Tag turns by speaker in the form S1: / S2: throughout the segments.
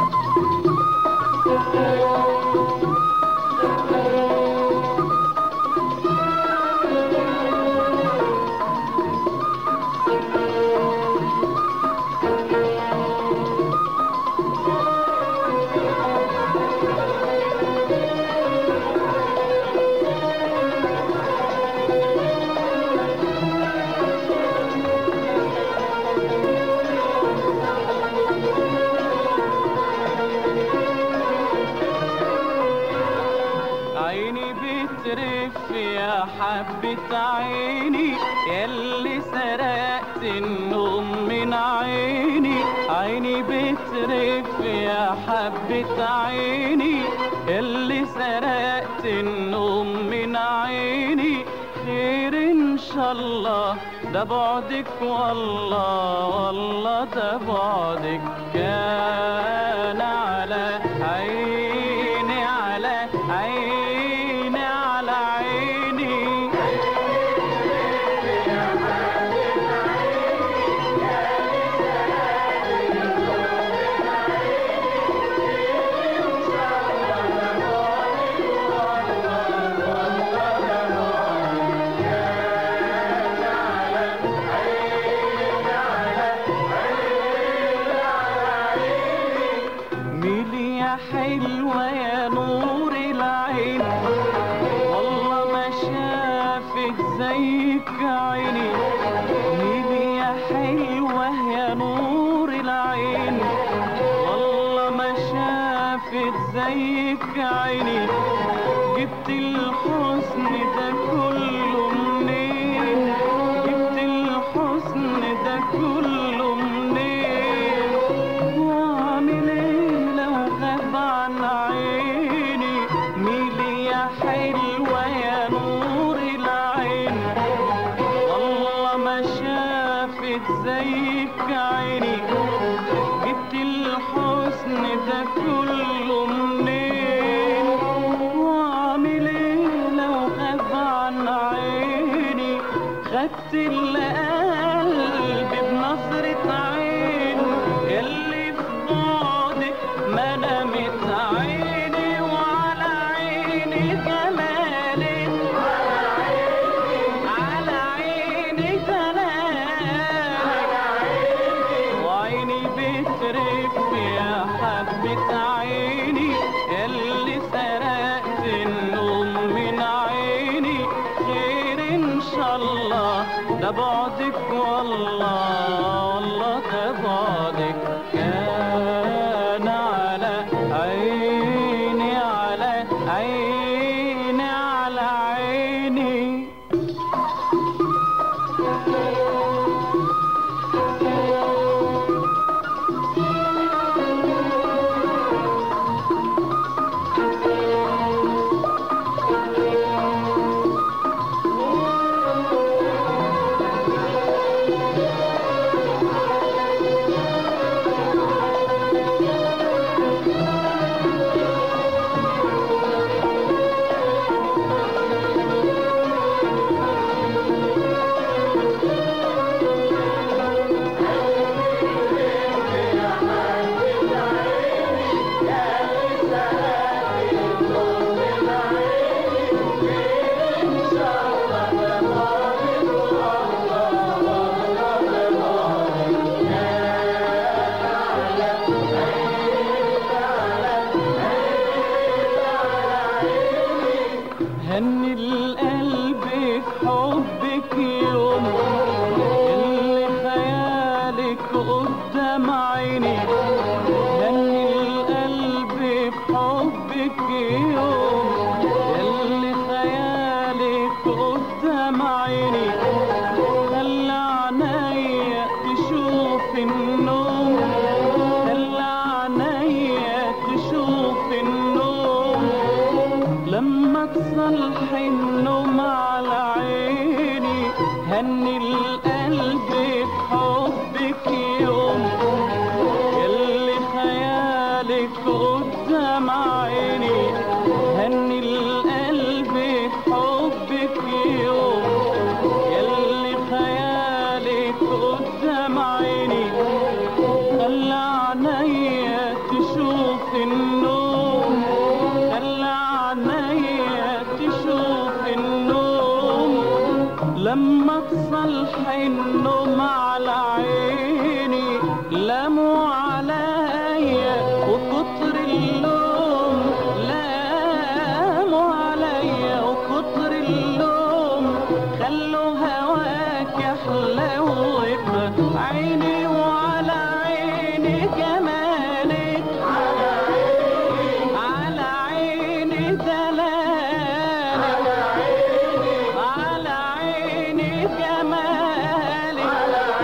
S1: بترف يا حبة عيني ياللي سرقت النوم من عيني. عيني بترف يا حبة عيني ياللي سرقت النوم من عيني. خير ان شاء الله ده بعدك والله والله ده بعدك كان على عيني على عيني على عيني. ميلي يا حلوة يا نور العين والله ما شافت زيك عيني. ميلي يا حلوة يا نور العين والله ما شافت زيك عيني. جبت الحسن ده كله منين؟ جبت الحسن ده كله منين؟ واعمل ايه لو غاب عن عيني؟ ميلي يا حلوة يا نور العين والله ما شافت زيك عيني. جبت الحسن ده كله منين؟ واعمل ايه لو غاب عن عيني؟ خدت القلب بنظرة عين اللي في بعدك ما نامت عيني. وعلى عيني جمالك على عيني جمالك. وعيني بترف يا حبة عيني اللي سرقت النوم من عيني. خير ان شاء الله ده بعدك والله والله ده بعدك كان على عيني على عيني على عيني. هني القلب في حبك يوم اللي خيالك قدام عيني. هني القلب في حبك يوم اللي خيالك قدام عيني. خلى عينيا تشوف النوم خلى عينيا تشوف النوم. لما تصلحي النوم على عيني هني القلب في حبك يوم ياللي خيالك قدام عيني. هني القلب في حبك يوم ياللي خيالك قدام عيني. خلى عينيا تشوف صالح النوم على عيني لاموا عليا وكتر اللوم لاموا عليا وكتر اللوم خلوا هواك يحلوك عيني وعلى عيني جمالك على عيني دلالك على عيني جمالك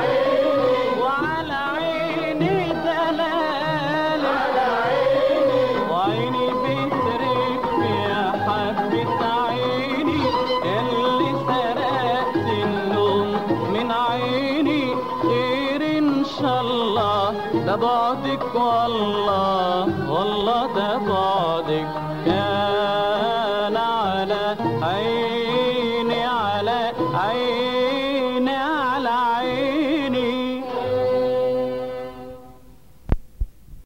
S1: وعلى عيني دلالك وعيني بترك يا حبة عيني اللي سرقت النوم من عيني خير ان شاء الله ده بعدك والله والله ده بعدك كان على عيني على عيني